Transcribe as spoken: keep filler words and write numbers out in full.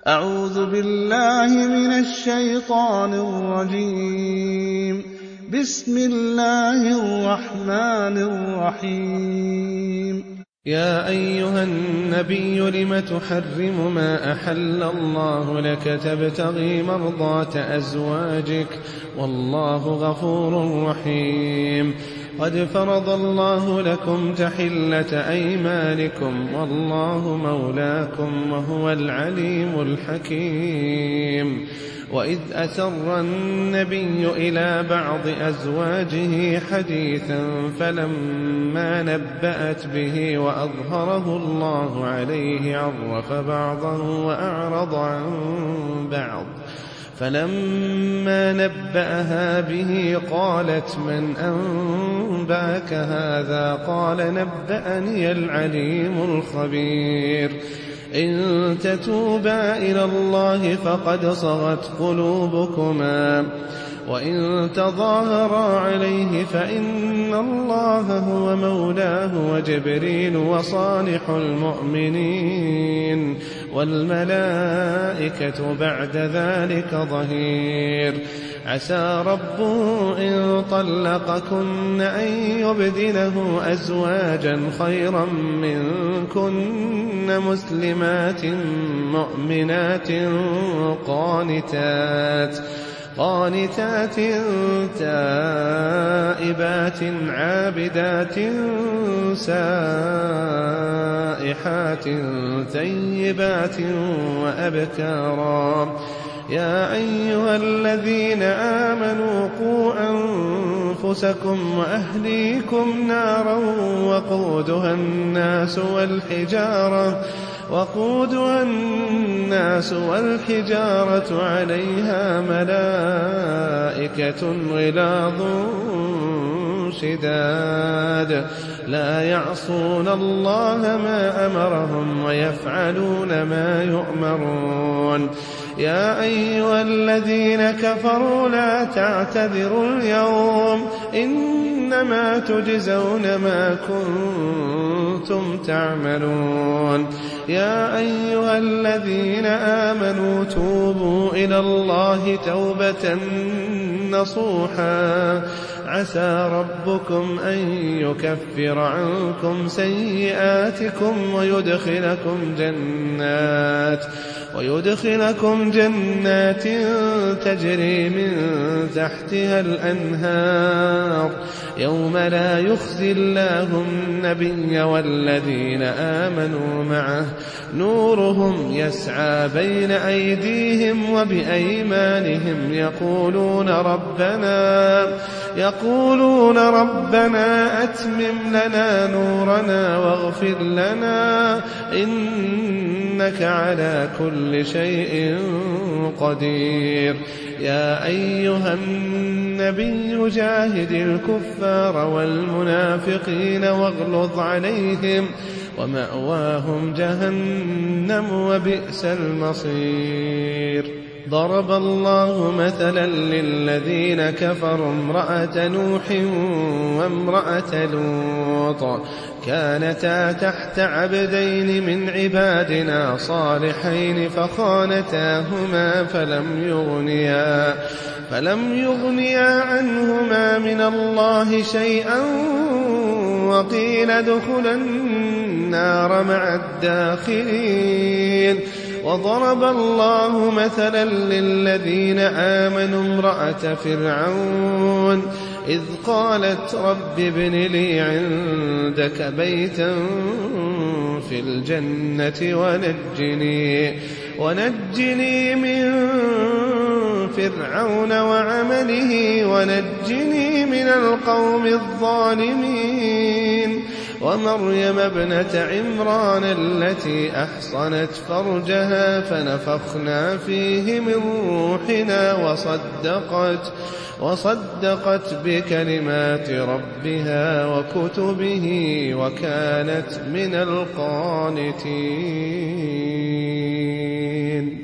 أعوذ بالله من الشيطان الرجيم. بسم الله الرحمن الرحيم. يا أيها النبي لم تحرم ما أحل الله لك تبتغي مرضات أزواجك والله غفور رحيم. قد فرض الله لكم تحلة أيمانكم والله مولاكم وهو العليم الحكيم. وإذ أسر النبي إلى بعض أزواجه حديثا فلما نبأت به وأظهره الله عليه عرف بعضه وأعرض عن بعض فلما نبأها به قالت من أنبأك هذا؟ قال نبأني العليم الخبير. إن تتوبا إلى الله فقد صغت قلوبكما وإن تظاهرا عليه فإن الله هو مولاه وجبريل وصالح المؤمنين والملائكة بعد ذلك ظهير. عسى ربه إن طلقكن أن يبدله أزواجا خيرا منكن مسلمات مؤمنات قانتات قانتات تائبات عابدات سائحات ثيبات وأبكارا. يا أيها الذين آمنوا قوا أنفسكم وأهليكم نارا وقودها الناس والحجارة وقودها الناس والحجارة عليها ملائكة غلاظ شداد لا يعصون الله ما أمرهم ويفعلون ما يؤمرون. يا أيها الذين كفروا لا تعتذروا اليوم إنما تجزون ما كنتم تعملون. يا أيها الذين آمنوا توبوا إلى الله توبة نصوحا عسى ربكم أن يكفر عنكم سيئاتكم ويدخلكم جنات ويدخلكم جنات تجري من تحتها الأنهار يوم لا يخزي الله النبي والذين آمنوا معه نورهم يسعى بين أيديهم وبأيمانهم يقولون ربنا يقولون ربنا أتمم لنا نورنا واغفر لنا إنك على كل شيء قدير. يا أيها النبي جاهد الكفار والمنافقين واغلظ عليهم ومأواهم جهنم وبئس المصير. ضرب الله مثلا للذين كفروا امرأة نوح وامرأة لوط كانتا تحت عبدين من عبادنا صالحين فخانتاهما فلم يغنيا فلم يغنيا عنهما من الله شيئا وقيل ادخلا النار مع الداخلين. وضرب الله مثلا للذين آمنوا امرأة فرعون إذ قالت رب ابن لي عندك بيتا في الجنة ونجني, ونجني من فرعون وعمله ونجني من القوم الظالمين. ومريم ابنة عمران التي أحصنت فرجها فنفخنا فيه من روحنا وصدقت, وصدقت بكلمات ربها وكتبه وكانت من القانتين.